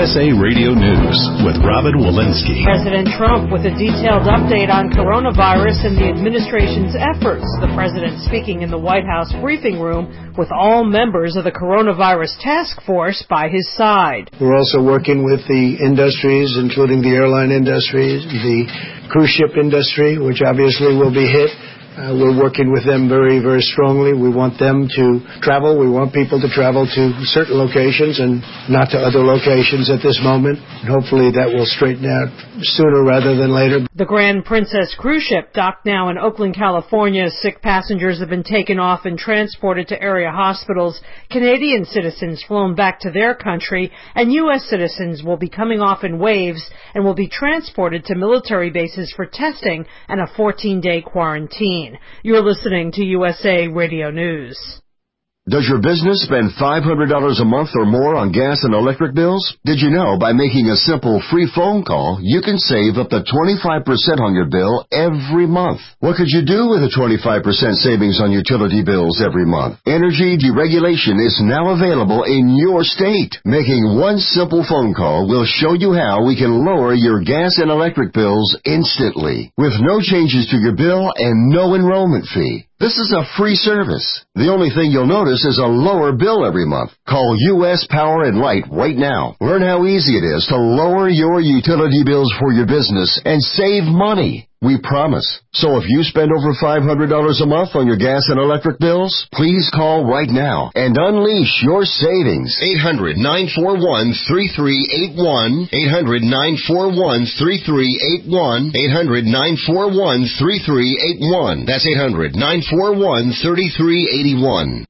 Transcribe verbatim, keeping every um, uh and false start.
S A Radio News with Robin Walensky. President Trump with a detailed update on coronavirus and the administration's efforts. The president speaking in the White House briefing room with all members of the coronavirus task force by his side. We're also working with the industries, including the airline industry, the cruise ship industry, which obviously will be hit. Uh, we're working with them very, very strongly. We want them to travel. We want people to travel to certain locations and not to other locations at this moment. And hopefully that will straighten out sooner rather than later. The Grand Princess cruise ship docked now in Oakland, California. Sick passengers have been taken off and transported to area hospitals. Canadian citizens flown back to their country, and U S citizens will be coming off in waves and will be transported to military bases for testing and a fourteen-day quarantine. You're listening to U S A Radio News. Does your business spend five hundred dollars a month or more on gas and electric bills? Did you know by making a simple free phone call, you can save up to twenty-five percent on your bill every month? What could you do with a twenty-five percent savings on utility bills every month? Energy deregulation is now available in your state. Making one simple phone call will show you how we can lower your gas and electric bills instantly, with no changes to your bill and no enrollment fee. This is a free service. The only thing you'll notice is a lower bill every month. Call U S Power and Light right now. Learn how easy it is to lower your utility bills for your business and save money. We promise. So if you spend over five hundred dollars a month on your gas and electric bills, please call right now and unleash your savings. eight hundred, nine four one, three three eight one. eight hundred, nine four one, three three eight one. eight hundred, nine four one, three three eight one. That's eight hundred, nine four one, three three eight one.